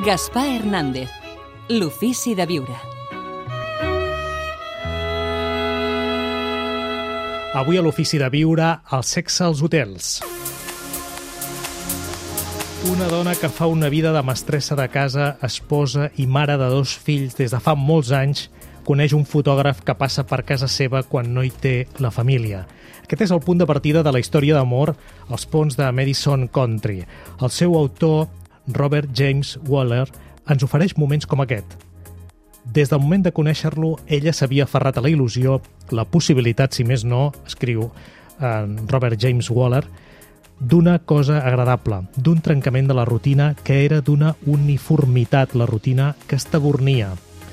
Gaspar Hernández, l'ofici de viure. Avui a l'ofici de viure, el sexe als hotels. Una dona que fa una vida de mestressa de casa, esposa i mare de 2 fills des de fa molts anys, coneix un fotògraf que passa per casa seva quan no hi té la família. Aquest és el punt de partida de la història d'amor als ponts de Madison Country. El seu autor, Robert James Waller, ens ofereix moments com aquest. Des del moment de conèixer-lo, ella s'havia aferrat a la il·lusió, la possibilitat, si més no, escriu Robert James Waller, d'una cosa agradable, d'un trencament de la rutina que era d'una uniformitat, la rutina que estabornia.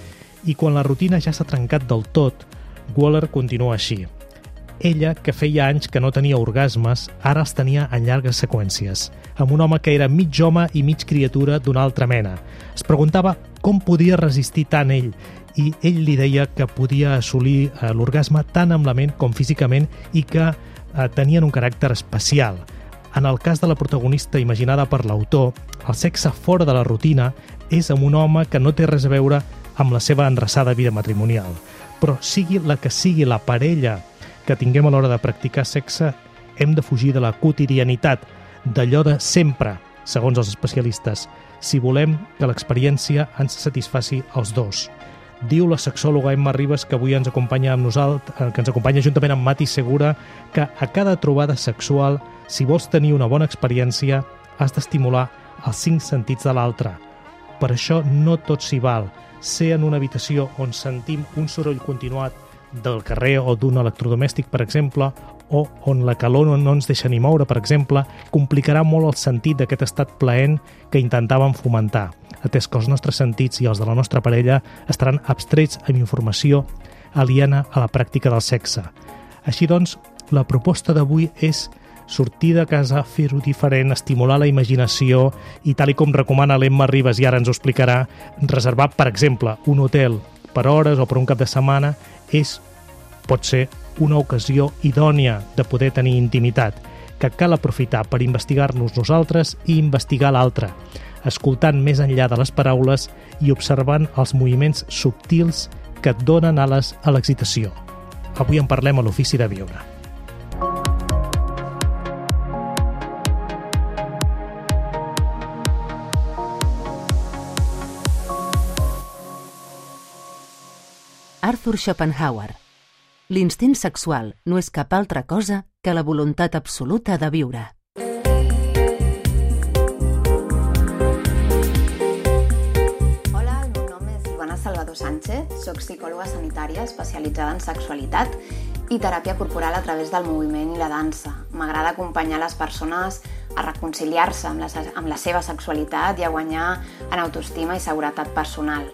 I quan la rutina ja s'ha trencat del tot, Waller continua així. Ella, que feia anys que no tenia orgasmes, ara els tenia en llargues seqüències, amb un home que era mig home i mig criatura d'una altra mena. Es preguntava com podia resistir tant ell, i ell li deia que podia assolir l'orgasme tant amb la ment com físicament i que tenien un caràcter especial. En el cas de la protagonista imaginada per l'autor, el sexe fora de la rutina és amb un home que no té res a veure amb la seva enrasada vida matrimonial. Però sigui la que sigui la parella que tinguem a l'hora de practicar sexe, hem de fugir de la quotidianitat, d'allò de sempre, segons els especialistes, si volem que l'experiència ens satisfaci els dos. Diu la sexòloga Emma Ribas, que avui ens acompanya amb nosaltres, que ens acompanya juntament amb Mati Segura, que a cada trobada sexual, si vols tenir una bona experiència, has d'estimular els 5 sentits de l'altre. Per això no tot s'hi val. Ser en una habitació on sentim un soroll continuat del carrer o d'un electrodomèstic, per exemple, o on la calor no ens deixa ni moure, per exemple, complicarà molt el sentit d'aquest estat plaent que intentàvem fomentar, atès que els nostres sentits i els de la nostra parella estaran abstrets amb informació aliena a la pràctica del sexe. Així doncs, la proposta d'avui és sortir de casa, fer-ho diferent, estimular la imaginació i, tal com recomana l'Emma Ribas, i ara ens ho explicarà, reservar, per exemple, un hotel per hores o per un cap de setmana pot ser una ocasió idònia de poder tenir intimitat, que cal aprofitar per investigar-nos nosaltres i investigar l'altre, escoltant més enllà de les paraules i observant els moviments subtils que et donen ales a l'excitació. Avui en parlem a l'ofici de viure. Arthur Schopenhauer. L'instint sexual no és cap altra cosa que la voluntat absoluta de viure. Hola, el meu nom és Ivana Salvador Sánchez, soc psicòloga sanitària especialitzada en sexualitat i teràpia corporal a través del moviment i la dansa. M'agrada acompanyar les persones a reconciliar-se amb la seva sexualitat i a guanyar en autoestima i seguretat personal.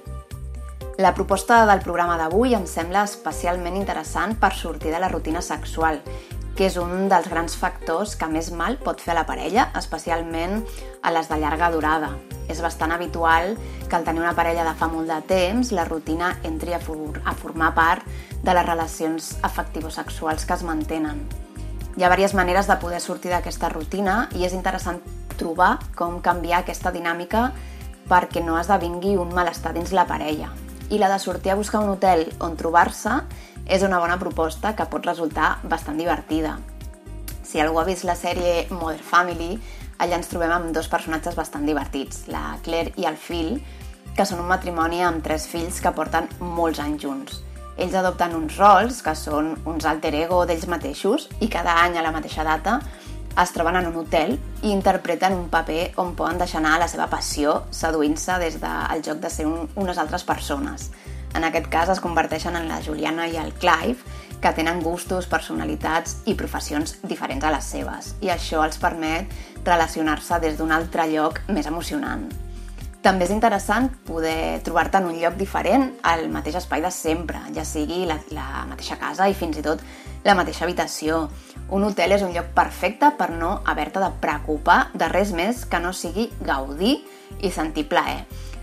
La proposta del programa d'avui em sembla especialment interessant per sortir de la rutina sexual, que és un dels grans factors que més mal pot fer a la parella, especialment a les de llarga durada. És bastant habitual que al tenir una parella de fa molt de temps, la rutina entri a formar part de les relacions afectivosexuals que es mantenen. Hi ha diverses maneres de poder sortir d'aquesta rutina i és interessant trobar com canviar aquesta dinàmica perquè no esdevingui un malestar dins la parella. I la de sortir a buscar un hotel on trobar-se és una bona proposta que pot resultar bastant divertida. Si algú ha vist la sèrie Modern Family, allà ens trobem amb 2 personatges bastant divertits, la Claire i el Phil, que són un matrimoni amb 3 fills que porten molts anys junts. Ells adopten uns rols, que són uns alter ego d'ells mateixos, i cada any a la mateixa data es troben en un hotel i interpreten un paper on poden deixar anar la seva passió seduint-se des del joc de ser unes altres persones. En aquest cas es converteixen en la Juliana i el Clive, que tenen gustos, personalitats i professions diferents a les seves, i això els permet relacionar-se des d'un altre lloc més emocionant. També és interessant poder trobar-te en un lloc diferent al mateix espai de sempre, ja sigui la mateixa casa i fins i tot la mateixa habitació. Un hotel és un lloc perfecte per no haver-te de preocupar de res més que no sigui gaudir i sentir plaer.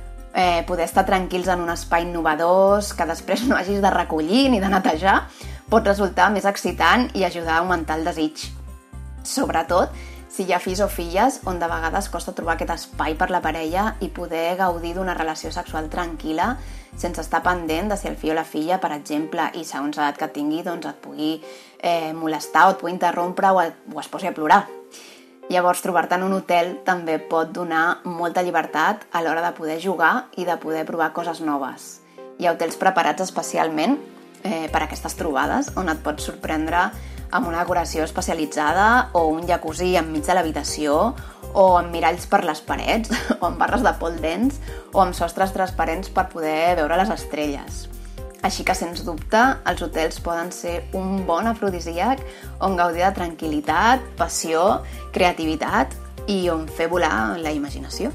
Poder estar tranquils en un espai innovador que després no hagis de recollir ni de netejar pot resultar més excitant i ajudar a augmentar el desig. Sobretot Si hi ha fills o filles, on de vegades costa trobar aquest espai per la parella i poder gaudir d'una relació sexual tranquil·la sense estar pendent de si el fill o la filla, per exemple, i segons l'edat que tingui, doncs et pugui molestar o et pugui interrompre o es posi a plorar. Llavors, trobar-te en un hotel també pot donar molta llibertat a l'hora de poder jugar i de poder provar coses noves. Hi ha hotels preparats especialment per a aquestes trobades, on et pots sorprendre amb una decoració especialitzada o un jacuzzi enmig de l'habitació o amb miralls per les parets o amb barres de pol dents o amb sostres transparents per poder veure les estrelles. Així que, sens dubte, els hotels poden ser un bon afrodisíac on gaudir de tranquil·litat, passió, creativitat i on fer volar la imaginació.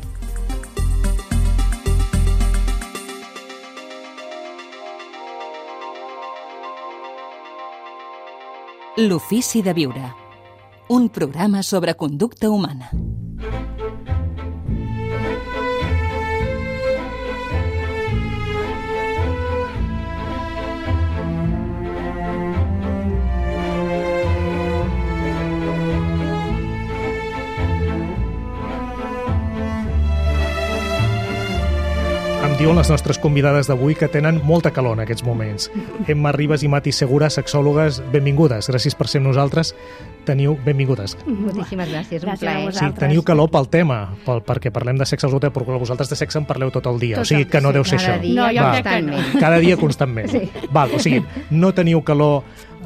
L'ofici de viure. Un programa sobre conducta humana. Em diuen les nostres convidades d'avui que tenen molta calor en aquests moments. Emma Ribas i Mati Segura, sexòlogues, benvingudes. Gràcies per ser amb nosaltres. Benvingudes. Moltíssimes gràcies, un plaer. Sí, teniu calor pel tema, perquè parlem de sexe als hotels, però vosaltres de sexe en parleu tot el dia. O sigui que no deu ser això. Cada dia, constantment. Cada dia, constantment. Sí. Val, o sigui, no teniu calor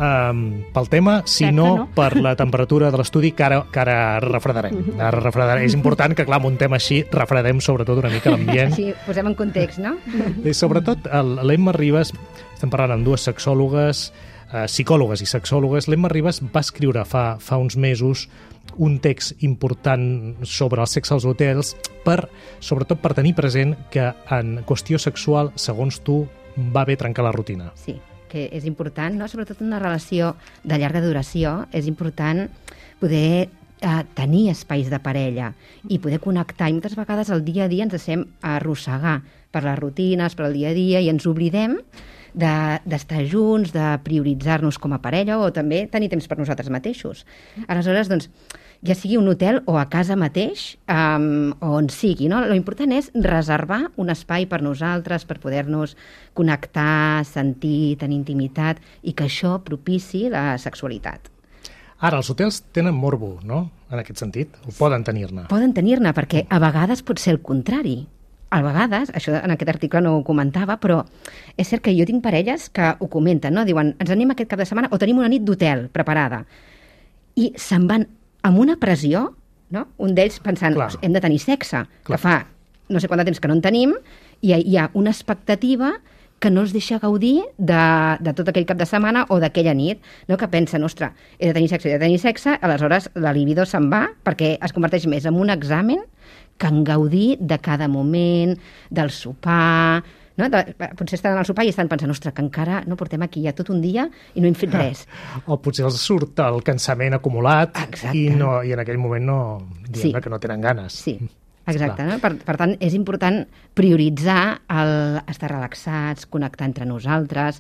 pel tema, sinó per la temperatura de l'estudi que ara refredarem. Ara refredarem. És important que, clar, amb un tema així refredem sobretot una mica l'ambient. Així posem en context, no? I sobretot, l'Emma Ribas, estem parlant amb dues sexòlogues, psicòlogues i sexòlogues. L'Emma Ribas va escriure fa uns mesos un text important sobre el sexe als hotels, sobretot per tenir present que en qüestió sexual, segons tu, va bé trencar la rutina. Sí, que és important, no? Sobretot en una relació de llarga duració, és important poder tenir espais de parella i poder connectar. I moltes vegades el dia a dia ens deixem arrossegar per les rutines, per el dia a dia, i ens oblidem d'estar junts, de prioritzar-nos com a parella o també tenir temps per nosaltres mateixos. Aleshores, doncs, ja sigui un hotel o a casa mateix, o on sigui, no? Lo important és reservar un espai per nosaltres, per poder-nos connectar, sentir, tenir intimitat, i que això propici la sexualitat. Ara, els hotels tenen morbo, no?, en aquest sentit? O poden tenir-ne? Poden tenir-ne, perquè a vegades pot ser el contrari. A vegades, això en aquest article no ho comentava, però és cert que jo tinc parelles que ho comenten, no? Diuen, ens anem aquest cap de setmana o tenim una nit d'hotel preparada. I se'n van amb una pressió, no? Un d'ells pensant, hem de tenir sexe, que fa no sé quant de temps que no en tenim, i hi ha una expectativa que no els deixa gaudir de tot aquell cap de setmana o d'aquella nit, no? Que pensen, ostres, he de tenir sexe, aleshores la libido se'n va perquè es converteix més en un examen que en gaudir de cada moment, del sopar, no? Potser estan al sopar i estan pensant, ostres, que encara no portem aquí ja tot un dia i no hem fet res. O potser els surt el cansament acumulat. Exacte. I en aquell moment que no tenen ganes. Sí, exacte. No? Per tant, és important prioritzar estar relaxats, connectar entre nosaltres,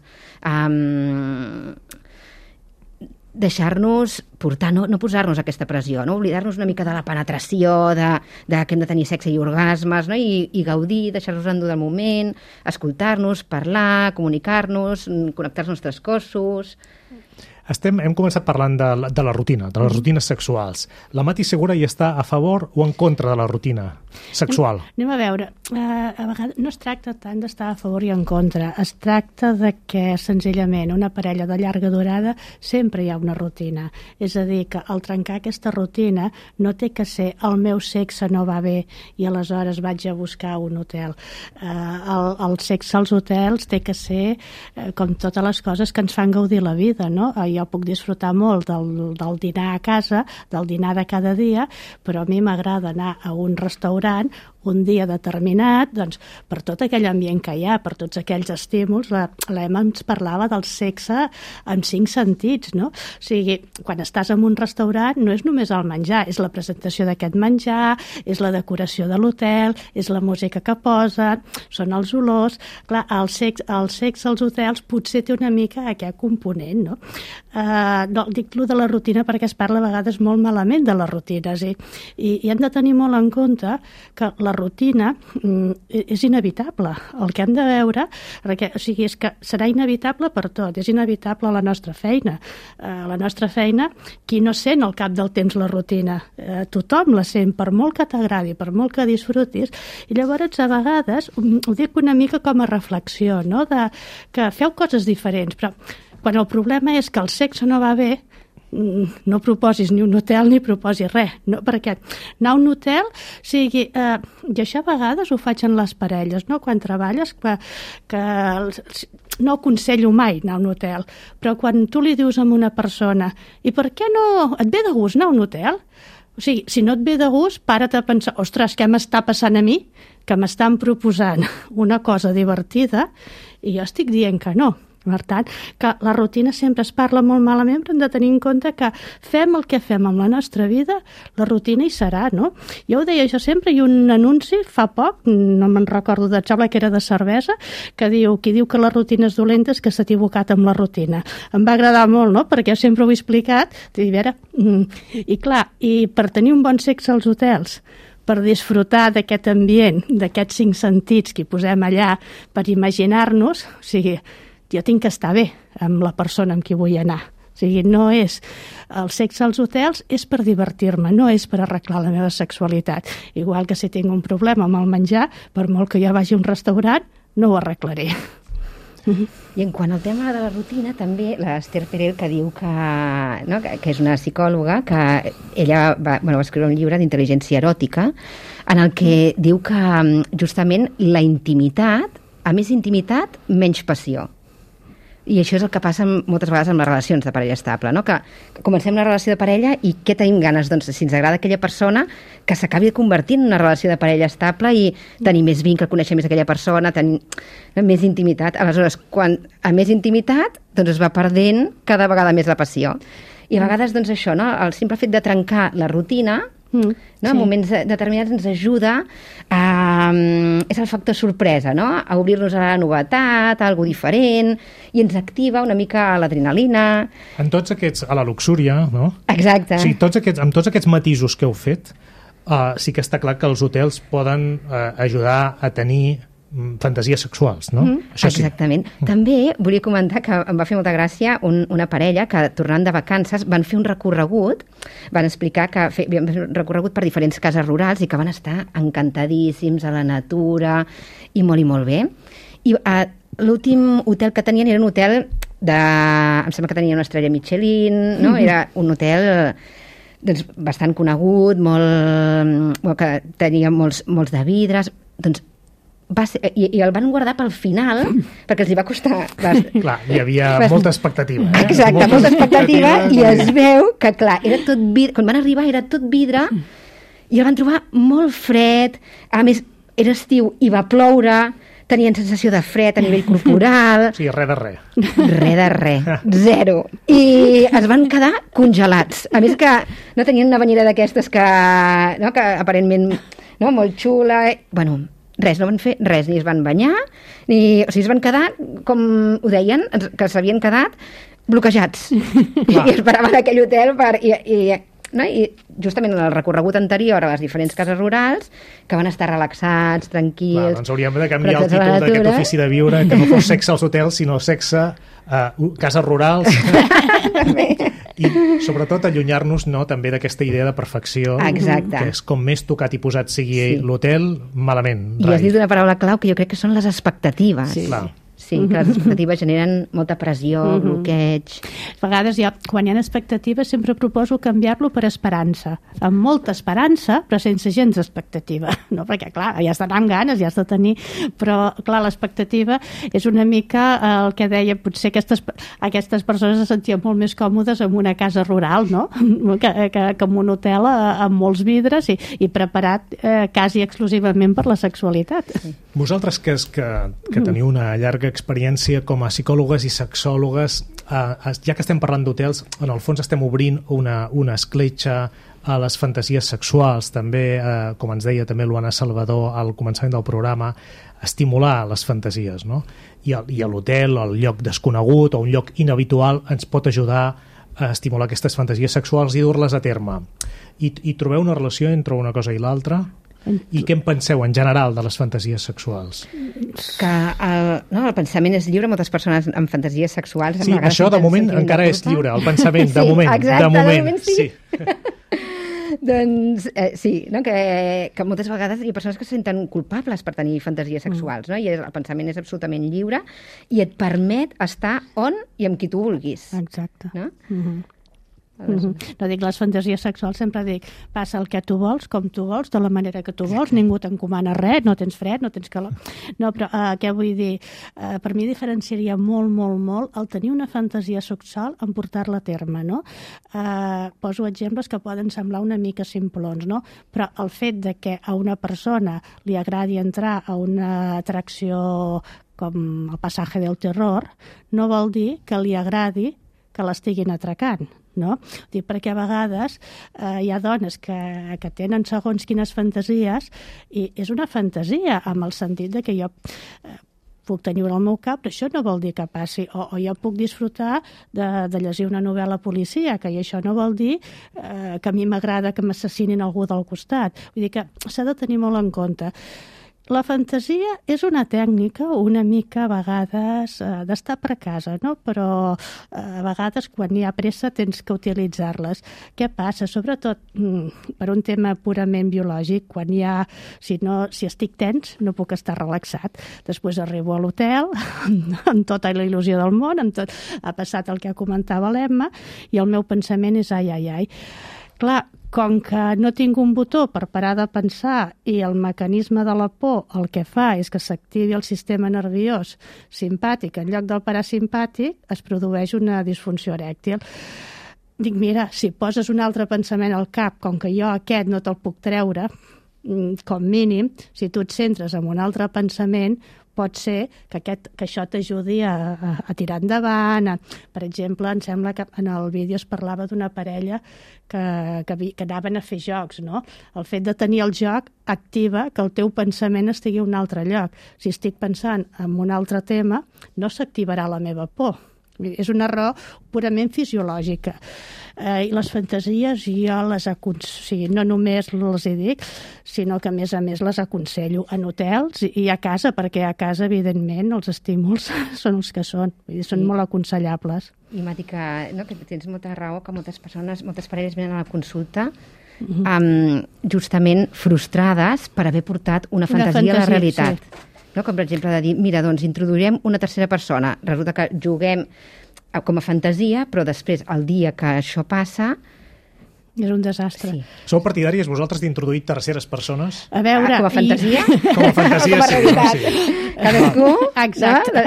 deixar-nos portar, no posar-nos aquesta pressió, no? Oblidar-nos una mica de la penetració, de que hem de tenir sexe i orgasmes, no? I gaudir, deixar-nos endur del moment, escoltar-nos, parlar, comunicar-nos, connectar els nostres cossos. Hem començat parlant de la rutina, de les rutines sexuals. La Mati Segura hi està a favor o en contra de la rutina sexual? Anem a veure. A vegades no es tracta tant d'estar a favor i en contra. Es tracta de que, senzillament, una parella de llarga durada sempre hi ha una rutina. És a dir, que al trencar aquesta rutina no té que ser el meu sexe no va bé i aleshores vaig a buscar un hotel. El sexe als hotels té que ser com totes les coses que ens fan gaudir la vida, no? Jo puc disfrutar molt del dinar a casa, del dinar de cada dia, però a mi m'agrada anar a un restaurant un dia determinat, doncs, per tot aquell ambient que hi ha, per tots aquells estímuls, l'Emma ens parlava del sexe amb 5 sentits, no? O sigui, quan estàs en un restaurant no és només el menjar, és la presentació d'aquest menjar, és la decoració de l'hotel, és la música que posen, són els olors. Clar, el sexe als hotels potser té una mica aquest component, no? No, dic lo de la rutina perquè es parla a vegades molt malament de les rutines i hem de tenir molt en compte que la rutina és inevitable. El que hem de veure, perquè, o sigui, és que serà inevitable per tot, és inevitable a la nostra feina. La nostra feina, qui no sent al cap del temps la rutina? Tothom la sent, per molt que t'agradi, per molt que disfrutis, i llavors a vegades, ho dic una mica com a reflexió, no? Que feu coses diferents, però quan el problema és que el sexe no va bé, no proposis ni un hotel ni proposis res, no? Perquè anar a un hotel, o sigui, i això a vegades ho faig en les parelles, no? Quan treballes, que no aconsello mai anar a un hotel, però quan tu li dius a una persona i per què no et ve de gust anar a un hotel? O sigui, si no et ve de gust, para't a pensar, ostres, què m'està passant a mi? Que m'estan proposant una cosa divertida i jo estic dient que no. Per tant, que la rutina sempre es parla molt malament, però hem de tenir en compte que fem el que fem amb la nostra vida, la rutina hi serà, no? Jo ho deia jo sempre, i un anunci fa poc, no me'n recordo, sembla que era de cervesa, que diu, qui diu que la rutina és dolenta és que s'ha equivocat amb la rutina. Em va agradar molt, no?, perquè jo sempre ho he explicat, i veure, i clar, i per tenir un bon sexe als hotels, per disfrutar d'aquest ambient, d'aquests 5 sentits que hi posem allà, per imaginar-nos, o sigui, jo tinc que estar bé amb la persona amb qui vull anar. O sigui, no és... El sexe als hotels és per divertir-me, no és per arreglar la meva sexualitat. Igual que si tinc un problema amb el menjar, per molt que jo vagi a un restaurant, no ho arreglaré. I en quant al tema de la rutina, també l'Esther Perel, que diu que, no, que és una psicòloga, que ella va escriure un llibre d'intel·ligència eròtica, en el que diu que justament la intimitat, a més intimitat, menys passió. I això és el que passa moltes vegades amb les relacions de parella estable, no? Que comencem la relació de parella i què tenim ganes? Doncs si ens agrada aquella persona, que s'acabi convertint en una relació de parella estable i tenir més vincle, conèixer més aquella persona, tenir més intimitat. Aleshores, quan a més intimitat, doncs es va perdent cada vegada més la passió. I a vegades, doncs això, no? El simple fet de trencar la rutina, no? Sí. En moments determinats ens ajuda és el factor sorpresa, no? A obrir-nos a la novetat, a algo diferent, i ens activa una mica l'adrenalina. En tots aquests, a la luxúria, no? Exacte. Sí, amb tots aquests matisos que heu fet, sí que està clar que els hotels poden ajudar a tenir fantasies sexuals, no? Això sí. Exactament. També volia comentar que em va fer molta gràcia una parella que, tornant de vacances, van fer un recorregut, van explicar que havien fet un recorregut per diferents cases rurals i que van estar encantadíssims a la natura i molt bé. I l'últim hotel que tenien era un hotel em sembla que tenia una estrella Michelin, no? Era un hotel doncs, bastant conegut, que tenia molts de vidres, doncs i el van guardar pel final perquè els hi va costar... Clar, hi havia molta expectativa. Exacte, molta expectativa i es veu que, clar, era tot vidre, quan van arribar era tot vidre i el van trobar molt fred, a més era estiu i va ploure, tenien sensació de fred a nivell corporal... Sí, res de res. Res de res, zero. I es van quedar congelats. A més que no tenien una banyera d'aquestes que aparentment molt xula... Bueno, res, no van fer res, ni es van banyar, o sigui, es van quedar, com ho deien, que s'havien quedat bloquejats. I esperaven aquell hotel i justament en el recorregut anterior a les diferents cases rurals, que van estar relaxats, tranquils... Doncs hauríem de canviar el títol d'aquest ofici de viure, que no fos sexe als hotels, sinó sexe a cases rurals. I sobretot allunyar-nos també d'aquesta idea de perfecció. Exacte. Que és com més tocat i posat sigui l'hotel, malament. I has dit una paraula clau que jo crec que són les expectatives. Sí. Clar. Sí, que les expectatives generen molta pressió, bloqueig... A vegades, quan hi ha expectatives, sempre proposo canviar-lo per esperança. Amb molta esperança, però sense gens d'expectativa. No? Perquè, clar, ja has d'anar amb ganes, ja has de tenir... Però, clar, l'expectativa és una mica el que deia, potser aquestes persones se sentien molt més còmodes en una casa rural, no? que en un hotel amb molts vidres i preparat quasi exclusivament per la sexualitat. Sí. Vosaltres que teniu una llarga experiència com a psicòlogues i sexòlogues, ja que estem parlant d'hotels, en el fons estem obrint una escletxa a les fantasies sexuals, també, com ens deia també l'Anna Salvador al començament del programa, estimular les fantasies, no? I a l'hotel, el lloc desconegut o un lloc inhabitual ens pot ajudar a estimular aquestes fantasies sexuals i dur-les a terme. I trobeu una relació entre una cosa i l'altra? I què en penseu en general de les fantasies sexuals? Que el pensament és lliure, moltes persones amb fantasies sexuals... Sí, això de moment encara és lliure, el pensament, de moment. Exacte, de moment sí. Doncs sí, no? que moltes vegades hi ha persones que se senten culpables per tenir fantasies sexuals, no? I el pensament és absolutament lliure i et permet estar on i amb qui tu vulguis. Exacte. No? No dic les fantasies sexuals, sempre dic passa el que tu vols, com tu vols, de la manera que tu vols, ningú t'encomana res, no tens fred, no tens calor. No, però què vull dir? Per mi diferenciaria molt el tenir una fantasia sexual en portar-la a terme, no? Poso exemples que poden semblar una mica simplons, no? Però el fet de que a una persona li agradi entrar a una atracció com el Passatge del Terror no vol dir que li agradi que l'estiguin atracant. No? Dic perquè a vegades hi ha dones que tenen segons quines fantasies i és una fantasia amb el sentit de que jo puc tenir al meu cap, però això no vol dir que passi, o jo puc disfrutar de llegir una novel·la policíaca i això no vol dir que a mi m'agrada que m'assassinin algú del costat. Vull dir que s'ha de tenir molt en compte. La fantasia és una tècnica una mica a vegades d'estar per casa, no? Però a vegades quan hi ha pressa tens que utilitzar-les. Què passa? Sobretot per un tema purament biològic, quan hi ha, si estic tens no puc estar relaxat. Després arribo a l'hotel amb tota la il·lusió del món, ha passat el que comentava l'Emma i el meu pensament és ai. Clar, com que no tinc un botó per parar de pensar i el mecanisme de la por el que fa és que s'activi el sistema nerviós simpàtic en lloc del parasimpàtic, es produeix una disfunció erèctil. Dic, mira, si poses un altre pensament al cap, com que jo aquest no te'l puc treure, com mínim, si tu et centres en un altre pensament, pot ser que això t'ajudi a tirar endavant. Per exemple, em sembla que en el vídeo es parlava d'una parella que anaven a fer jocs, no? El fet de tenir el joc activa que el teu pensament estigui a un altre lloc. Si estic pensant en un altre tema, no s'activarà la meva por. És una raó purament fisiològica. I les fantasies jo no només les hi dic, sinó que a més les aconsello en hotels i a casa, perquè a casa, evidentment, els estímuls són els que són. Vull dir, són molt aconsellables. I m'ha dit que tens molta raó, que moltes parelles venen a la consulta justament frustrades per haver portat una fantasia a la realitat. Sí. No? Com per exemple de dir, mira, doncs introduirem una tercera persona. Resulta que juguem com a fantasia, però després, el dia que això passa... És un desastre. Sí. Sou partidàries vosaltres d'introduir terceres persones? A veure... com a fantasia? Com a fantasia, sí. Cadascú... Exacte.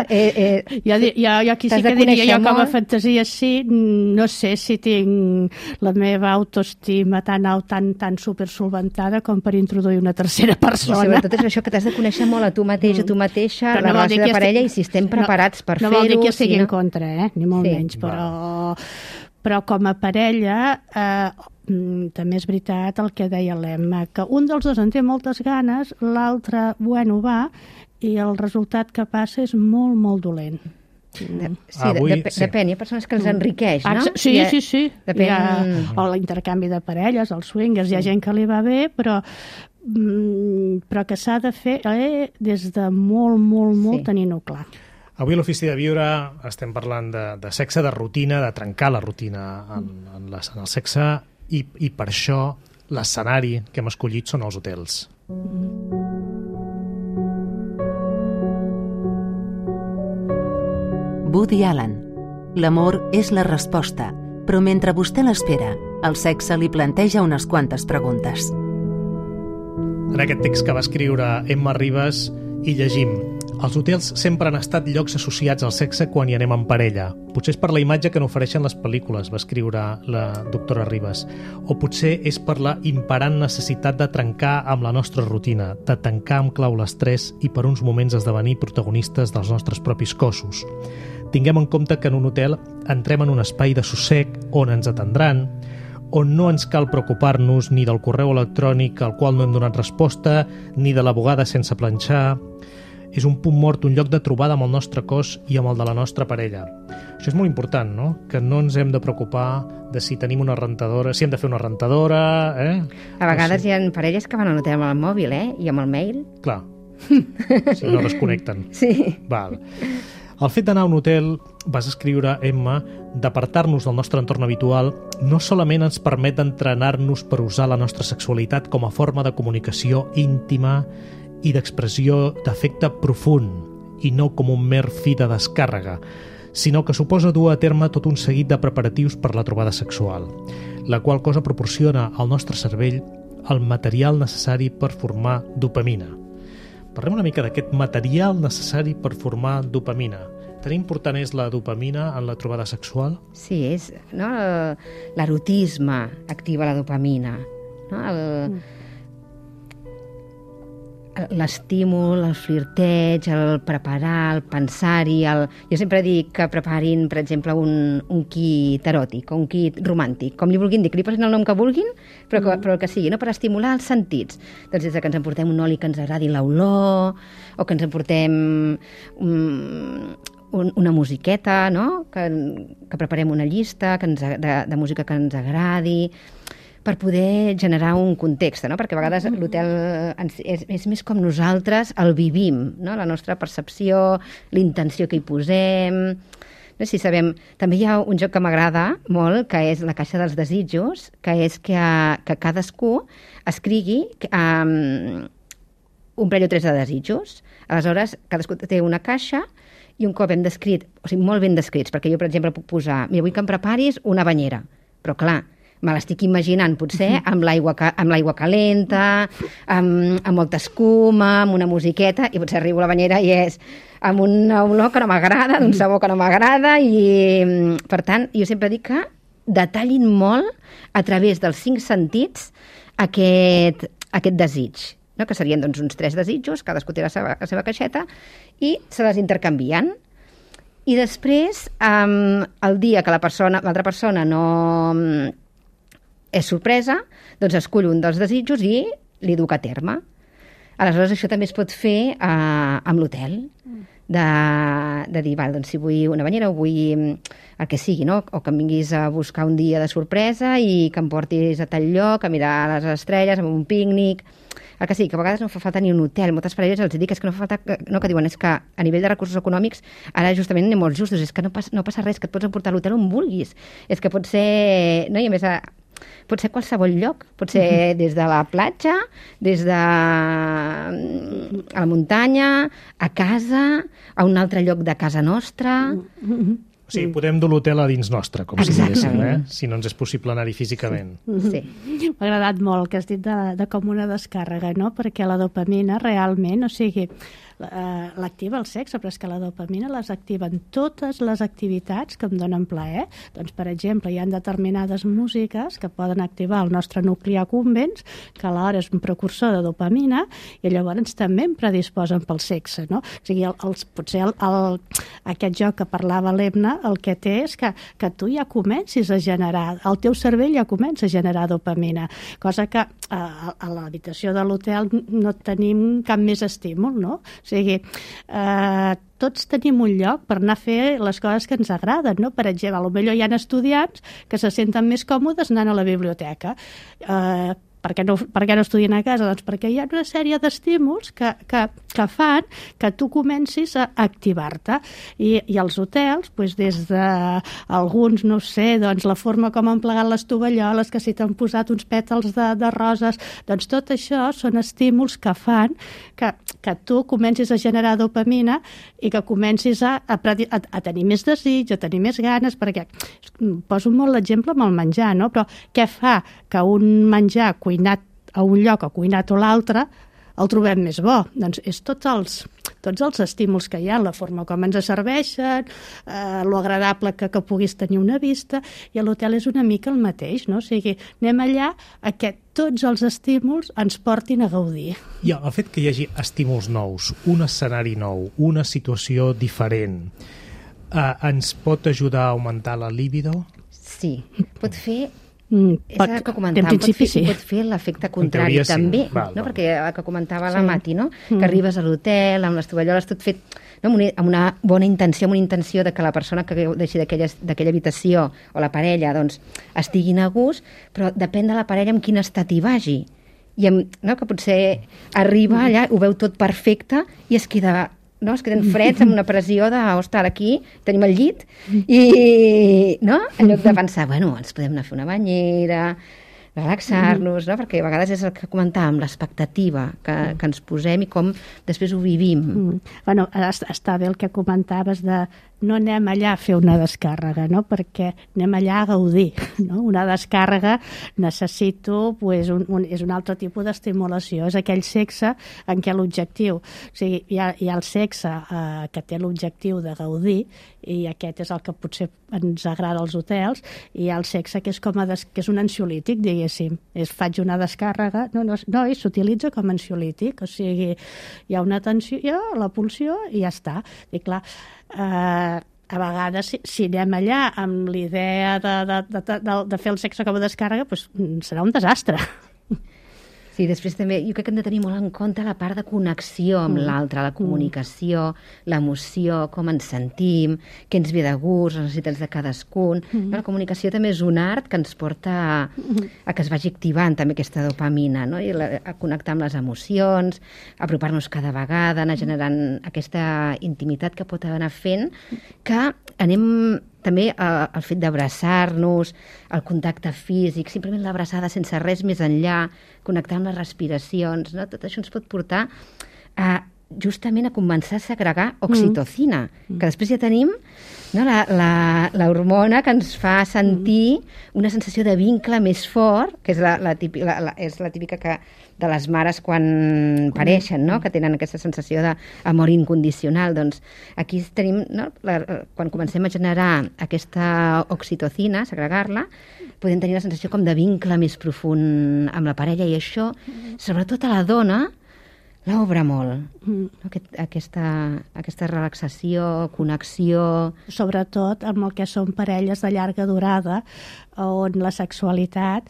Jo aquí sí que diria, jo com a fantasia sí, no sé si tinc la meva autoestima tan supersolventada com per introduir una tercera persona. I sobretot és això que t'has de conèixer molt a tu mateix, a tu mateixa, la relació de parella, i si estem preparats per fer-ho... No vol dir que estigui en contra, ni molt menys, però com a parella... també és veritat el que deia l'Emma, que un dels dos en té moltes ganes, l'altre, va, i el resultat que passa és molt, molt dolent. Depèn, hi ha persones que els enriqueix, no? Sí. O l'intercanvi de parelles, els swingers, hi ha gent que li va bé, però que s'ha de fer des de molt tenint-ho clar. Avui a l'Ofici de Viure estem parlant de sexe, de rutina, de trencar la rutina en el sexe, i per això l'escenari que hem escollit són els hotels. Woody Allen. L'amor és la resposta, però mentre vostè l'espera, el sexe li planteja unes quantes preguntes. En aquest text que va escriure Emma Ribas hi llegim: els hotels sempre han estat llocs associats al sexe quan hi anem en parella. Potser és per la imatge que n'ofereixen les pel·lícules, va escriure la doctora Ribas. O potser és per la imperant necessitat de trencar amb la nostra rutina, de tancar amb clau l'estrès i per uns moments esdevenir protagonistes dels nostres propis cossos. Tinguem en compte que en un hotel entrem en un espai de sossec on ens atendran, on no ens cal preocupar-nos ni del correu electrònic al qual no hem donat resposta, ni de la bugada sense planxar. És un punt mort, un lloc de trobada amb el nostre cos i amb el de la nostra parella. Això és molt important, no? Que no ens hem de preocupar de si tenim una rentadora, si hem de fer una rentadora... A vegades hi ha parelles que van a l'hotel amb el mòbil, i amb el mail. Clar, si no desconnecten. Sí. Val. El fet d'anar a un hotel, vas escriure, Emma, d'apartar-nos del nostre entorn habitual, no solament ens permet entrenar-nos per usar la nostra sexualitat com a forma de comunicació íntima i d'expressió d'afecte profund i no com un mer fi de descàrrega, sinó que suposa dur a terme tot un seguit de preparatius per la trobada sexual, la qual cosa proporciona al nostre cervell el material necessari per formar dopamina. Parlem una mica d'aquest material necessari per formar dopamina. Tan important és la dopamina en la trobada sexual? Sí, és, no? L'erotisme activa la dopamina, no? L'estímul, el flirteig, el preparar, el pensar-hi... Jo sempre dic que preparin, per exemple, un kit eròtic o un kit romàntic, com li vulguin dir, que li posin el nom que vulguin, però el que sigui, no? Per estimular els sentits. Doncs des que ens emportem un oli que ens agradi l'olor, o que ens emportem una musiqueta, no? Que preparem una llista de música que ens agradi, per poder generar un context, no? Perquè a vegades l'hotel és més com nosaltres el vivim, no? La nostra percepció, l'intenció que hi posem... No sé si sabem... També hi ha un joc que m'agrada molt, que és la caixa dels desitjos, que és que cadascú escrigui un parell o tres de desitjos. Aleshores, cadascú té una caixa i un cop hem descrit, o sigui, molt ben descrits, perquè jo, per exemple, puc posar, mira, vull que em preparis una banyera, però clar, me l'estic imaginant, potser, amb l'aigua calenta, amb molta escuma, amb una musiqueta, i potser arribo a la banyera i és amb una olor que no m'agrada, d'un sabor que no m'agrada, i, per tant, jo sempre dic que detallin molt a través dels 5 sentits aquest desig, no? Que serien doncs, uns 3 desitjos, cadascú té la seva caixeta, i se les intercanvien. I després, el dia que l'altra persona no és sorpresa, doncs escull un dels desitjos i li duc a terme. Aleshores, això també es pot fer amb l'hotel, de dir, doncs si vull una banyera o vull el que sigui, no? O que em vinguis a buscar un dia de sorpresa i que em portis a tal lloc, a mirar les estrelles, amb un pícnic... El que sí, que a vegades no fa falta ni un hotel. Moltes parelles els dic, és que no fa falta... No, que diuen, és que a nivell de recursos econòmics ara justament anem molt justos, és que no passa res, que et pots emportar a l'hotel on vulguis. És que pot ser... No? I a més, pot ser qualsevol lloc. Pot ser des de la platja, des de a la muntanya, a casa, a un altre lloc de casa nostra... O sigui, podem dur l'hotel a dins nostre, com si diguéssim, si no ens és possible anar-hi físicament. Sí. M'ha agradat molt que has dit de com una descàrrega, no? Perquè la dopamina realment, o sigui, l'activa el sexe, però és que la dopamina les activen totes les activitats que em donen plaer. Doncs, per exemple, hi ha determinades músiques que poden activar el nostre nucli accumbens, que alhora és un precursor de dopamina, i llavors també em predisposen pel sexe, no? O sigui, potser aquest joc que parlava l'Emna, el que té és que tu ja comencis a generar, el teu cervell ja comença a generar dopamina, cosa que a l'habitació de l'hotel no tenim cap més estímul, no? O sigui, tots tenim un lloc per anar a fer les coses que ens agraden, no? Per exemple, potser hi ha estudiants que se senten més còmodes anant a la biblioteca, per què no estudien a casa? Doncs perquè hi ha una sèrie d'estímuls que fan que tu comencis a activar-te. I els hotels, doncs, des d'alguns, no sé, doncs la forma com han plegat les tovalloles, que si t'han posat uns pètals de roses, doncs tot això són estímuls que fan que tu comencis a generar dopamina i que comencis a tenir més desig, a tenir més ganes, perquè poso molt l'exemple amb el menjar, no? Però què fa que un menjar cuinat a un lloc o cuinat a l'altre el trobem més bo? Doncs és tots els estímuls que hi ha, la forma com ens serveixen, lo agradable que puguis tenir una vista, i a l'hotel és una mica el mateix, no? O sigui, anem allà a que tots els estímuls ens portin a gaudir. I el fet que hi hagi estímuls nous, un escenari nou, una situació diferent, ens pot ajudar a augmentar la libido? Sí, pot fer... és el que comentàvem, pot fer l'efecte contrari també, no? Perquè el que comentava la Mati, no? Que arribes a l'hotel amb les tovalloles tot fet amb una bona intenció, amb una intenció de que la persona que deixi d'aquella habitació o la parella doncs estiguin a gust, però depèn de la parella amb quin estat hi vagi. I que potser arriba allà, ho veu tot perfecte i es queden freds amb una pressió de, ostres, aquí tenim el llit i, no? En lloc de pensar, bueno, ens podem anar a fer una banyera, relaxar-nos, no? Perquè a vegades és el que comentàvem, l'expectativa que ens posem i com després ho vivim. Bueno, està bé el que comentaves de no anem allà a fer una descàrrega, no? Perquè anem allà a gaudir, no? Una descàrrega necessito, és un altre tipus d'estimulació, és aquell sexe en què l'objectiu, o sigui, hi ha el sexe que té l'objectiu de gaudir, i aquest és el que potser ens agrada als hotels, i hi ha el sexe que és que és un ansiolític, diguéssim. Faig una descàrrega, no, i s'utilitza com a ansiolític, o sigui, hi ha una tensió, hi ha la pulsió i ja està. I clar, a vegades, si anem allà amb l'idea de fer el sexe com a descàrrega, doncs serà un desastre. Sí, després també jo crec que hem de tenir molt en compte la part de connexió amb l'altre, la comunicació, l'emoció, com ens sentim, què ens ve de gust, les necessitats de cadascun. La comunicació també és un art que ens porta a que es vagi activant també aquesta dopamina, no? I a connectar amb les emocions, apropar-nos cada vegada, anar generant aquesta intimitat que pot anar fent que anem també el fet d'abraçar-nos, el contacte físic, simplement l'abraçada sense res més enllà, connectar amb les respiracions, no? Tot això ens pot portar justament a començar a segregar oxitocina, que després ja tenim, no? La hormona que ens fa sentir una sensació de vincle més fort, que és la típica que de les mares quan pareixen, no? Que tenen aquesta sensació d'amor incondicional. Doncs aquí tenim, no? Quan comencem a generar aquesta oxitocina, segregar-la, podem tenir la sensació com de vincle més profund amb la parella, i això, sobretot a la dona, l'obre molt. Aquesta relaxació, connexió... Sobretot amb el que són parelles de llarga durada, on la sexualitat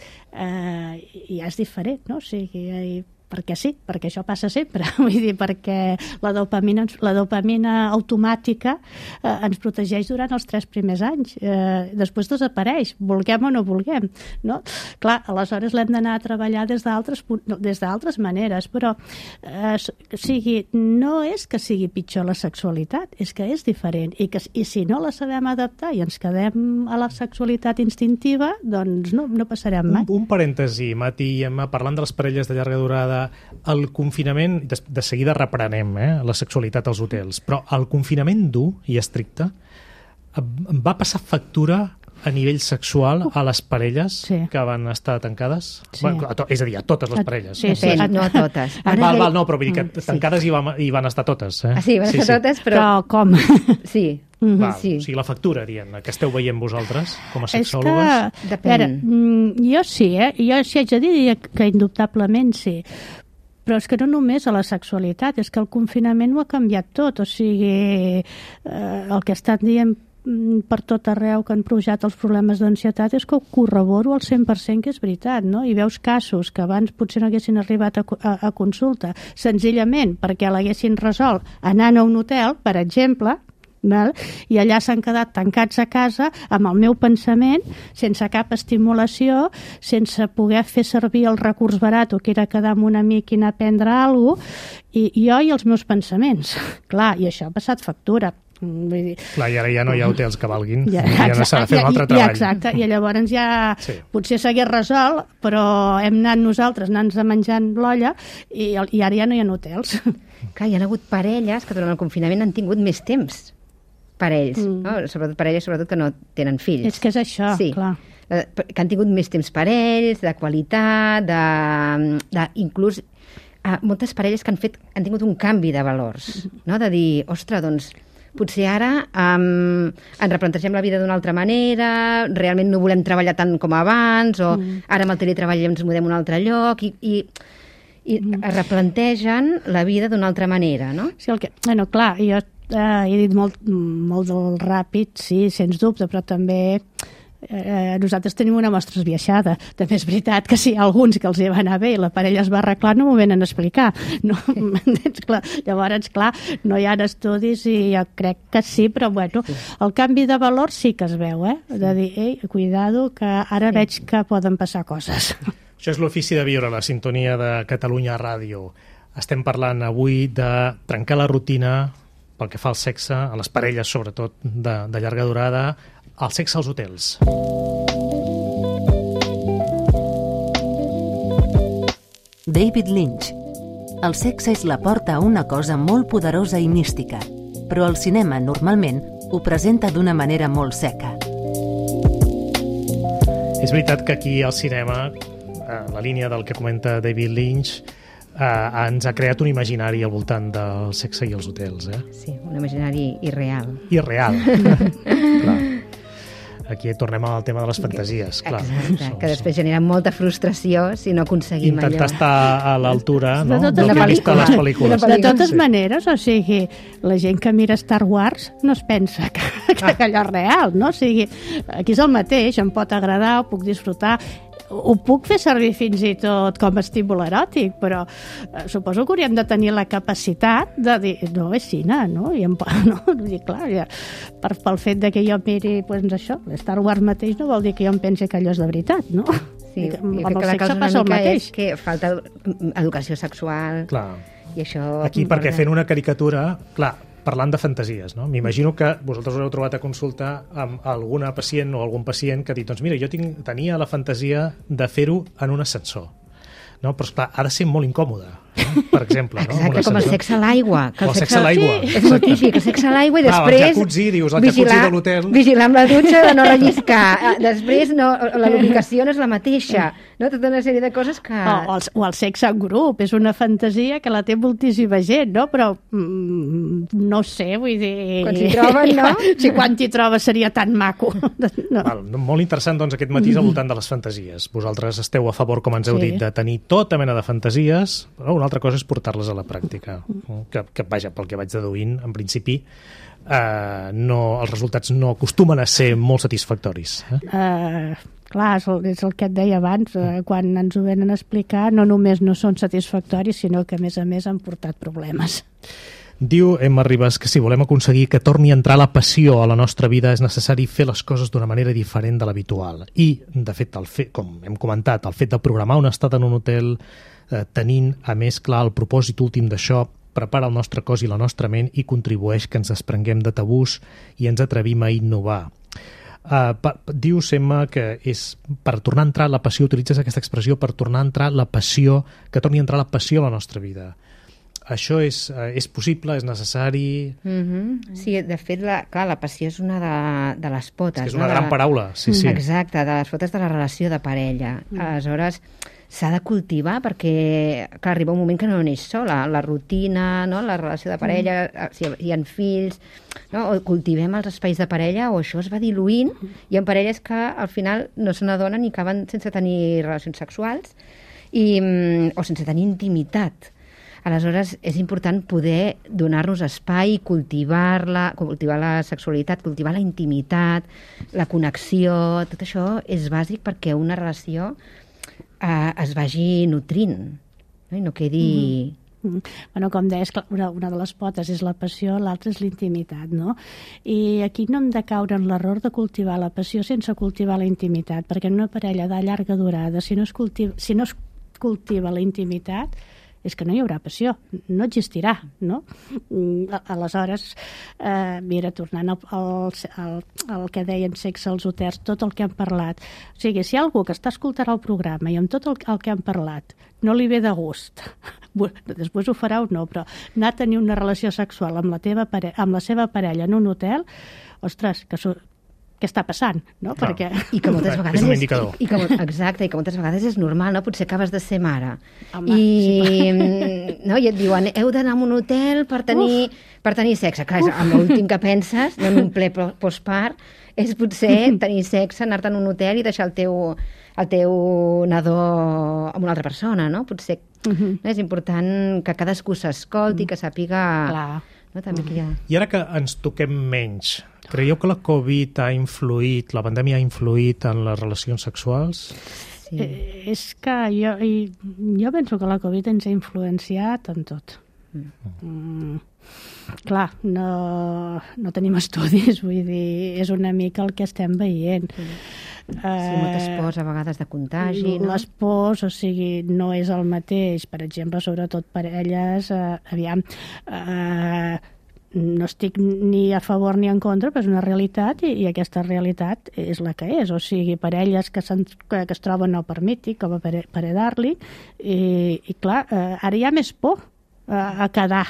ja és diferent, no? O sigui, perquè sí, perquè això passa sempre, vull dir, perquè la dopamina automàtica ens protegeix durant els 3 primers anys, després desapareix, vulguem o no vulguem, no? Clar, aleshores l'hem d'anar a treballar des d'altres maneres, però no és que sigui pitjor la sexualitat, és que és diferent, i si no la sabem adaptar i ens quedem a la sexualitat instintiva, doncs no passarem mai. Un parèntesi, Mati, parlant de les parelles de llarga durada, el confinament, de seguida reprenem la sexualitat als hotels, però el confinament dur i estricte va passar factura a nivell sexual a les parelles que van estar tancades? Sí. És a dir, a totes les parelles. Sí, no a totes. No, però vull dir que tancades hi van estar totes. Sí, van estar totes, però... com? Sí. O sigui, la factura, dient, que esteu veient vosaltres com a sexòlogues? És que, depèn. Jo sí, jo sí haig de dir que indubtablement sí. Però és que no només a la sexualitat, és que el confinament ho ha canviat tot. O sigui, el que estan dient per tot arreu que han pujat els problemes d'ansietat és que ho corroboro al 100% que és veritat, no? I veus casos que abans potser no haguessin arribat a consulta, senzillament perquè l'haguessin resolt anant a un hotel, per exemple, val? I allà s'han quedat tancats a casa amb el meu pensament, sense cap estimulació, sense poder fer servir el recurs barat que era quedar amb un amic i anar a prendre alguna cosa, i jo i els meus pensaments. Clar, i això ha passat factura. Vull dir... Clar, i ara ja no hi ha hotels que valguin, ja no s'ha de fer un altre treball. Exacte, i llavors ja potser s'hagués resolt, però hem anat nosaltres anant-nos menjant l'olla i ara ja no hi ha hotels. Clar, hi ha hagut parelles que durant el confinament han tingut més temps per ells, no? Sobretot parelles que no tenen fills. És que és això, clar. Que han tingut més temps per ells, de qualitat, inclús moltes parelles que han tingut un canvi de valors, no? De dir, ostres, doncs, potser ara ens replantegem la vida d'una altra manera, realment no volem treballar tant com abans, o ara amb el teletreball ens mudem a un altre lloc, i es replantegen la vida d'una altra manera, no? Sí, bueno, clar, jo he dit molt del ràpid, sí, sens dubte, però també nosaltres tenim una mostra esbiaixada. També és veritat que si hi ha alguns que els hi va anar bé i la parella es va arreglar, no m'ho venen a explicar. No? Llavors, clar, no hi ha estudis i jo crec que sí, però bueno, el canvi de valor sí que es veu, de dir, ei, cuidado, que ara veig que poden passar coses. Això és l'Ofici de Viure, la sintonia de Catalunya Ràdio. Estem parlant avui de trencar la rutina pel que fa al sexe, a les parelles, sobretot, de llarga durada, el sexe als hotels. David Lynch. El sexe és la porta a una cosa molt poderosa i mística, però el cinema normalment ho presenta d'una manera molt seca. És veritat que aquí al cinema, la línia del que comenta David Lynch, ens ha creat un imaginari al voltant del sexe i els hotels. Sí, un imaginari irreal. Irreal. Clar. Aquí tornem al tema de les fantasies. Clar. Exacte, que després genera molta frustració si no aconseguim allò. Intentar estar a l'altura, no?, del que hem vist a les pel·lícules. De totes maneres, o sigui, la gent que mira Star Wars no es pensa que allò és real, no? O sigui, aquí és el mateix, em pot agradar, ho puc disfrutar, ho puc fer servir fins i tot com a estímul eròtic, però suposo que hauríem de tenir la capacitat de dir, no, és cine, no? I vull dir, clar, ja, pel fet de que jo miri, doncs això, Star Wars mateix no vol dir que jo em pensi que allò és de veritat, no? Sí, jo crec que la causa una mica és que falta educació sexual. Clar. I això... Aquí, perquè fent una caricatura, clar, parlant de fantasies, no? M'imagino que vosaltres us heu trobat a consulta amb alguna pacient o algun pacient que ha dit, doncs mira, jo tenia la fantasia de fer-ho en un ascensor. No? Però, esclar, ha de ser molt incòmode, per exemple. Exacte, com el sexe a l'aigua. O el sexe a l'aigua. És molt típic, el sexe a l'aigua i després... El jacuzzi, dius, el jacuzzi de l'hotel... Vigilar amb la dutxa de no relliscar. Després la lubricació no és la mateixa. No? Tota una sèrie de coses que... O el sexe en grup, és una fantasia que la té moltíssima gent, no? Però no sé, vull dir... Quan s'hi troben, no? Si quan t'hi trobes seria tan maco. No. Val, molt interessant, doncs, aquest matís al voltant de les fantasies. Vosaltres esteu a favor, com ens heu dit, de tenir tota mena de fantasies, però una altra cosa és portar-les a la pràctica. Que vaja, pel que vaig deduint, en principi, els resultats no acostumen a ser molt satisfactoris. Clar, és el que et deia abans, quan ens ho venen a explicar, no només no són satisfactoris, sinó que, a més, han portat problemes. Diu Emma Ribas que si volem aconseguir que torni a entrar la passió a la nostra vida és necessari fer les coses d'una manera diferent de l'habitual. I, de fet, com hem comentat, el fet de programar una estada en un hotel, tenint, a més, clar, el propòsit últim d'això, prepara el nostre cos i la nostra ment i contribueix que ens desprenguem de tabús i ens atrevim a innovar. Dius, Emma, que és per tornar a entrar la passió, utilitzes aquesta expressió, per tornar a entrar la passió, que torni a entrar la passió a la nostra vida. Això és possible, és necessari? Sí, de fet, clar, la passió és una de les potes. És una gran paraula, sí. Exacte, de les potes de la relació de parella. Aleshores, s'ha de cultivar perquè, clar, arriba un moment que no neix sola. La rutina, no? La relació de parella, si hi ha fills, no? O cultivem els espais de parella o això es va diluint. Hi ha parelles que al final no se n'adonen i acaben sense tenir relacions sexuals o sense tenir intimitat. Aleshores, és important poder donar-nos espai, cultivar la sexualitat, cultivar la intimitat, la connexió, tot això és bàsic perquè una relació es vagi nutrint, no? I no quedi Bueno, com deies, una de les potes és la passió, l'altra és l'intimitat, no? I aquí no hem de caure en l'error de cultivar la passió sense cultivar la intimitat, perquè en una parella de llarga durada, si no es cultiva la intimitat, és que no hi haurà passió, no existirà, no? Aleshores, mira, tornant al que deien sexe als hotels, tot el que hem parlat. O sigui, si hi ha algú que està escoltant el programa i amb tot el que hem parlat no li ve de gust, després ho farà o no, però anar a tenir una relació sexual amb la seva parella en un hotel, ostres, què està passant, no? Clar. Perquè... I que moltes vegades és un indicador. Exacte, i que moltes vegades és normal, no? Potser acabes de ser mare. Home, No? I et diuen, heu d'anar a un hotel per tenir sexe. Clar, amb l'últim que penses, no en un ple postpart, és potser tenir sexe, anar-te a un hotel i deixar el teu nadó amb una altra persona, no? Potser és important que cadascú s'escolti, que sàpiga... Clar. No? També que hi ha... I ara que ens toquem menys, creieu que la Covid ha influït, la pandèmia ha influït en les relacions sexuals? Sí. És que jo penso que la Covid ens ha influenciat en tot. Clar, no tenim estudis, vull dir, és una mica el que estem veient. moltes pors a vegades de contagi, no? Les pors, o sigui, no és el mateix. Per exemple, sobretot parelles, no estic ni a favor ni en contra, però és una realitat i aquesta realitat és la que és. O sigui, parelles que es troben no per mític, com a paredar-li, i clar, ara hi ha més por a quedar.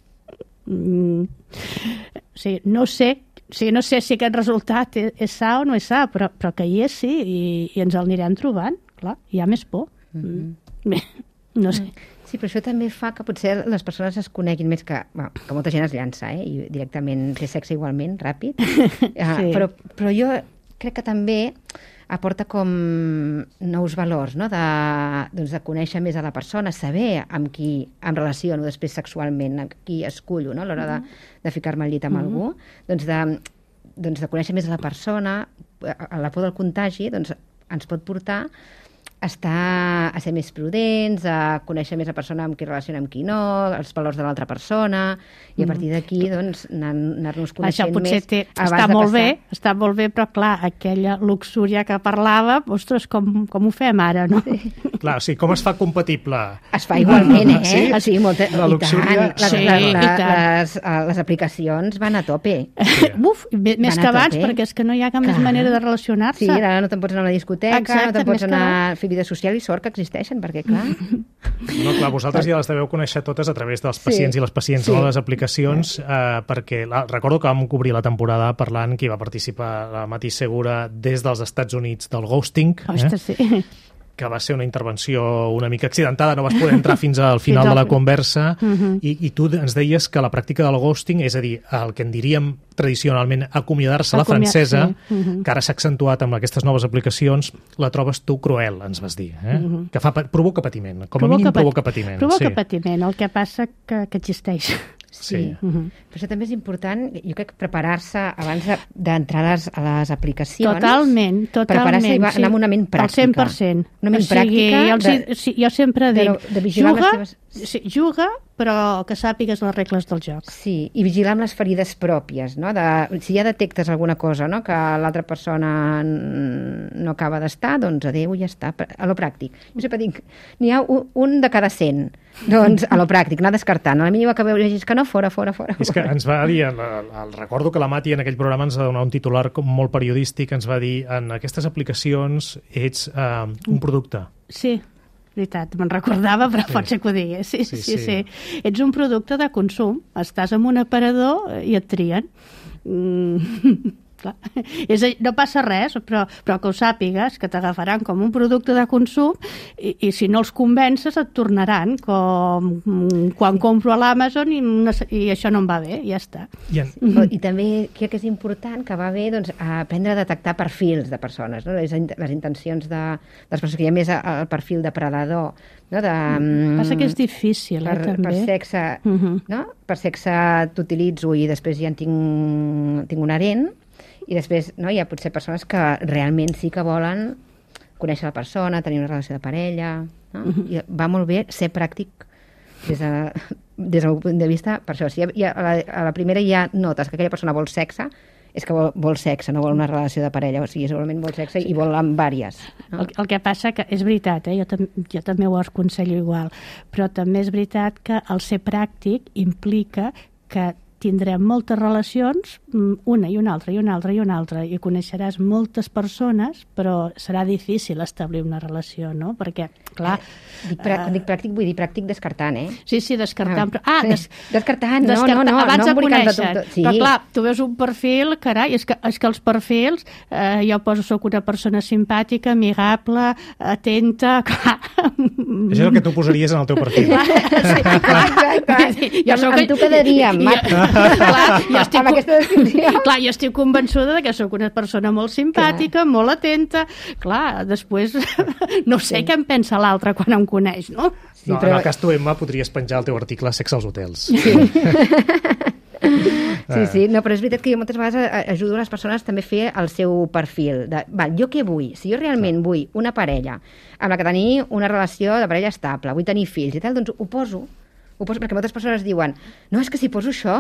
O sigui, no sé si aquest resultat és sa o no és sa, però que hi és, sí, i ens el anirem trobant, clar, hi ha més por. Bé, no sé. Sí, però això també fa que potser les persones es coneguin més que molta gent es llança, i directament fer sexe igualment, ràpid. Sí. Però jo crec que també aporta com nous valors, no? De conèixer més a la persona, saber amb qui em relaciono després sexualment, amb qui escullo, no? A l'hora de ficar-me al llit amb algú, doncs de conèixer més a la persona, la por del contagi, doncs ens pot portar a ser més prudents, a conèixer més la persona amb qui relaciona, amb qui no, els valors de l'altra persona, i a partir d'aquí, doncs, anar-nos coneixent més. Això potser està molt bé, però clar, aquella luxúria que parlava, ostres, com ho fem ara, no? Sí. Clar, o sigui, com es fa compatible? Es fa igualment, Sí? O sigui, la luxúria... Les aplicacions van a tope. Uf, més que abans, perquè és que no hi ha cap més manera de relacionar-se. Sí, ara no te'n pots anar a una discoteca, exacte, no te'n pots anar a fer vida social, i sort que existeixen, perquè clar... No, clar, vosaltres ja les deveu conèixer totes a través dels pacients i les pacients de les aplicacions, perquè recordo que vam cobrir la temporada parlant que hi va participar la Mati Segura des dels Estats Units del ghosting. Ostres, sí. Que va ser una intervenció una mica accidentada, no vas poder entrar fins al final de la conversa, i tu ens deies que la pràctica del ghosting, és a dir, el que en diríem tradicionalment acomiadar-se a la francesa, que ara s'ha accentuat amb aquestes noves aplicacions, la trobes tu cruel, ens vas dir, que provoca patiment, com a mínim provoca patiment. Provoca patiment, el que passa que existeix. Sí. Però això també és important, jo crec, preparar-se abans d'entrar a les aplicacions. Totalment. Preparar-se i anar amb una ment pràctica. Al 100%. Una ment pràctica. Jo sempre dic, de vigilar juga, però que sàpigues les regles del joc. Sí, i vigilar amb les ferides pròpies, no? Si ja detectes alguna cosa, no? Que l'altra persona no acaba d'estar, doncs adéu, ja està, a lo pràctic. Jo sempre dic, n'hi ha un de cada 100, doncs a lo pràctic, anar descartant. A la mínima que veus que no, fora. És que ens va dir, recordo que la Mati en aquell programa ens va donar un titular molt periodístic, ens va dir, en aquestes aplicacions ets un producte. Sí. Veritat, me'n recordava, però pot ser que ho digués. Sí. Ets un producte de consum. Estàs en un aparador i et trien. Clar. No passa res, però que ho sàpigues, que t'agafaran com un producte de consum i si no els convences et tornaran, com quan compro a l'Amazon i això no em va bé, ja està. I també crec que és important que va bé aprendre a detectar perfils de persones, no? Les intencions de les persones, que hi ha més el perfil de predador, no? Passa que és difícil, també. Per sexe, no? Per sexe t'utilitzo i després ja en tinc un harent. I després hi ha potser persones que realment sí que volen conèixer la persona, tenir una relació de parella, no? I va molt bé ser pràctic des del meu punt de vista, per això, si a la primera ja notes que aquella persona vol sexe, és que vol sexe, no vol una relació de parella, o sigui, segurament vol sexe i vol amb vàries. No? El que passa que és veritat, jo també ho aconsello igual, però també és veritat que el ser pràctic implica que tindrem moltes relacions, una i una altra, i una altra, i una altra, i coneixeràs moltes persones, però serà difícil establir una relació, no? Perquè, clar... Dic pràctic, vull dir pràctic descartant, Sí, descartant. Descartant, no, abans de conèixer. Sí. Però clar, tu veus un perfil, carai, és que els perfils, jo soc una persona simpàtica, amigable, atenta, clar... Això és el que tu posaries en el teu perfil. Sí, clar. Amb tu quedaríem, amb aquesta descripció. Clar, jo estic convençuda que sóc una persona molt simpàtica, molt atenta. Clar, després no sé què en pensa l'altre quan em coneix, no? Sí, no, però... En el cas tu, Emma, podries penjar el teu article Sexe als hotels. Sí. Sí, no, però és veritat que jo moltes vegades ajudo les persones també a fer el seu perfil. Jo què vull? Si jo realment vull una parella amb la que tenir una relació de parella estable, vull tenir fills i tal, doncs ho poso perquè moltes persones diuen no, és que si poso això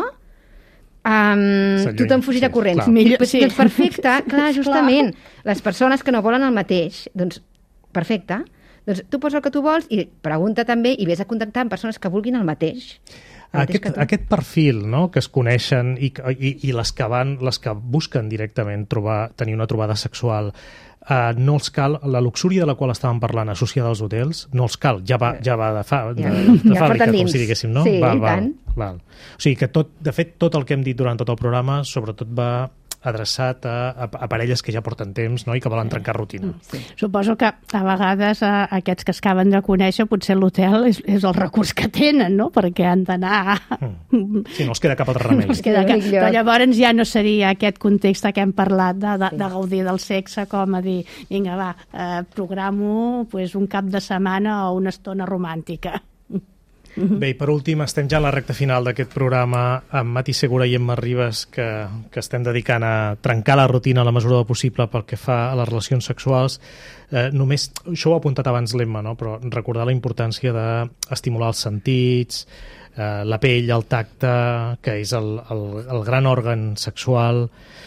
tu te'n fugirà corrents. Doncs perfecte, clar, justament. Les persones que no volen el mateix, doncs perfecte. Doncs tu posa el que tu vols i pregunta també i vés a contactar amb persones que vulguin el mateix. Aquest perfil, no?, que es coneixen i les que busquen directament tenir una trobada sexual, no els cal, la luxúria de la qual estàvem parlant associada als hotels, no els cal, ja va de fàbrica, com si diguéssim, no? Sí, tant. O sigui que, de fet, tot el que hem dit durant tot el programa sobretot va adreçat a parelles que ja porten temps, no?, i que volen trencar rutina. Sí. Suposo que a vegades aquests que es acaben de conèixer, potser l'hotel és el recurs que tenen, no?, perquè han d'anar... Sí, no els queda cap altre remei. Però llavors ja no seria aquest context que hem parlat de gaudir del sexe com a dir, vinga, va, programo un cap de setmana o una estona romàntica. Bé, i per últim, estem ja a la recta final d'aquest programa amb Mati Segura i Emma Ribas, que estem dedicant a trencar la rutina a la mesura del possible pel que fa a les relacions sexuals. Només, això ho ha apuntat abans l'Emma, no?, però recordar la importància d'estimular els sentits, la pell, el tacte, que és el gran òrgan sexual,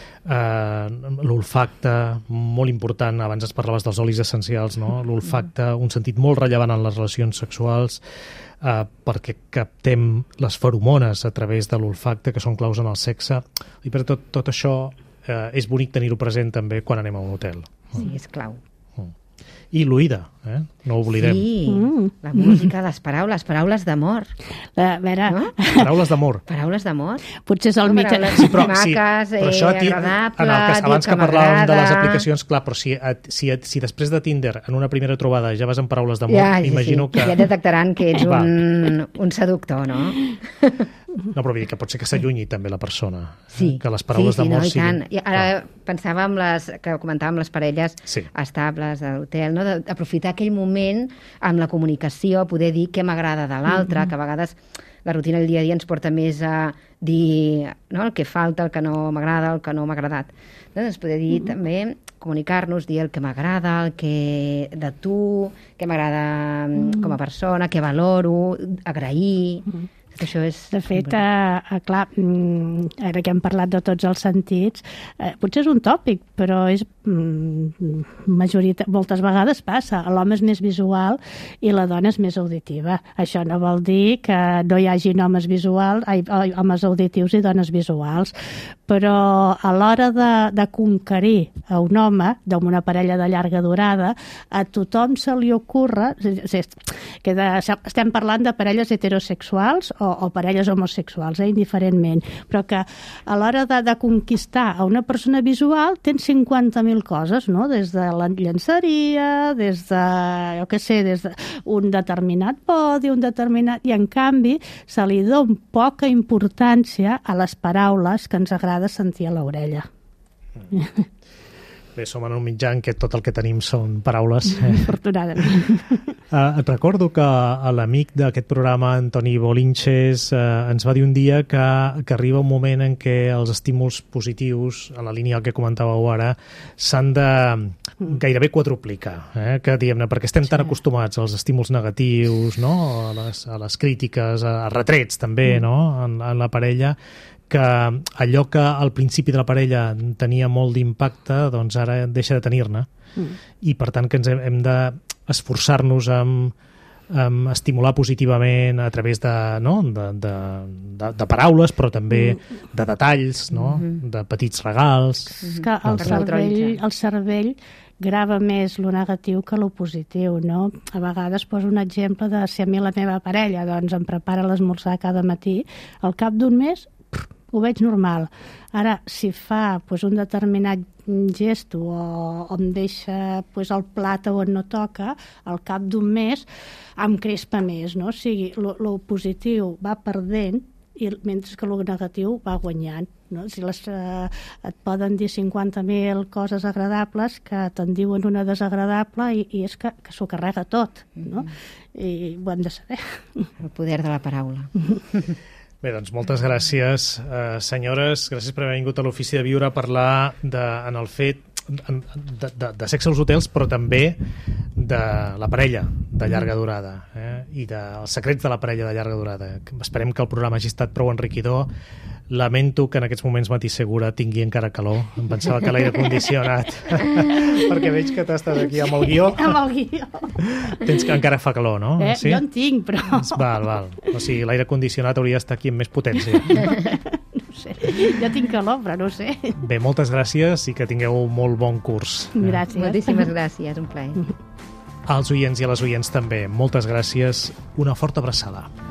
l'olfacte, molt important, abans es parlaves dels olis essencials, no?, l'olfacte, un sentit molt rellevant en les relacions sexuals, perquè captem les feromones a través de l'olfacte, que són claus en el sexe, i per tot això és bonic tenir-ho present també quan anem a un hotel. Sí, és clau. I l'oïda, no ho oblidem. Sí, la música, les paraules d'amor. Paraules d'amor. Paraules d'amor. Potser és el mitjà. Maques, agradables, abans que parlàvem de les aplicacions, clar, però si després de Tinder, en una primera trobada, ja vas amb paraules d'amor, imagino que... Ja detectaran que ets un seductor, no? No, però vull dir que pot ser que s'allunyi també la persona. Sí. Que les paraules d'amor siguin... I ara pensava que comentàvem les parelles estables de l'hotel, no? D'aprofitar aquell moment amb la comunicació, poder dir què m'agrada de l'altre, que a vegades la rutina del dia a dia ens porta més a dir el que falta, el que no m'agrada, el que no m'ha agradat. Doncs poder dir també, comunicar-nos, dir el que m'agrada, el que de tu, què m'agrada com a persona, què valoro, agrair... Això és... De fet, clar, ara que hem parlat de tots els sentits, potser és un tòpic, però és moltes vegades passa. L'home és més visual i la dona és més auditiva. Això no vol dir que no hi hagin homes auditius i dones visuals, però a l'hora de conquerir a un home d'una una parella de llarga durada, a tothom se li ocorre, estem parlant de parelles heterosexuals o parelles homosexuals, indiferentment, però que a l'hora de conquistar a una persona visual tens 50.000 coses, no? Des de la llenceria, des de, jo què sé, des d'un determinat podi, i en canvi se li dona poca importància a les paraules que ens agrada sentir a l'orella. Bé, som en un mitjà en què tot el que tenim són paraules. Afortunadament. Et recordo que l'amic d'aquest programa, Antoni Bolinches, ens va dir un dia que arriba un moment en què els estímuls positius, en la línia que comentàveu ara, s'han de gairebé quadruplicar, que diguem-ne, perquè estem tan acostumats als estímuls negatius, no? a les crítiques, a retrets també, no? en la parella, que allò que al principi de la parella tenia molt d'impacte, doncs ara deixa de tenir-ne. I per tant que ens hem d'esforçar-nos en estimular positivament a través de paraules, però també de detalls, no? De petits regals. És que el cervell grava més lo negatiu que lo positiu, no? A vegades poso un exemple de si a mi la meva parella doncs, em prepara l'esmorzar cada matí, al cap d'un mes ho veig normal. Ara, si fa pues, un determinat gest o em deixa pues, el plat on no toca, al cap d'un mes em crespa més, no? O sigui, lo positiu va perdent mentre que lo negatiu va guanyant. No? Si et poden dir 50.000 coses agradables que te'n diuen una desagradable i és que s'ho carrega tot, no? I ho hem de saber. El poder de la paraula. Bé, doncs moltes gràcies, senyores. Gràcies per haver vingut a l'Ofici de Viure a parlar en el fet de sexe als hotels, però també de la parella de llarga durada i dels secrets de la parella de llarga durada. Esperem que el programa hagi estat prou enriquidor. Lamento que en aquests moments Mati Segura tingui encara calor. Em pensava que l'aire condicionat perquè veig que t'estàs aquí amb el guió. Amb el guió. Tens que encara fa calor, no? Sí? Jo en tinc, però... Val. O sigui, l'aire condicionat hauria d'estar aquí amb més potència. No sé. Jo tinc calor, però no ho sé. Bé, moltes gràcies i que tingueu molt bon curs. Gràcies. Moltíssimes gràcies, un plaer. Als oients i a les oients també, moltes gràcies. Una forta abraçada.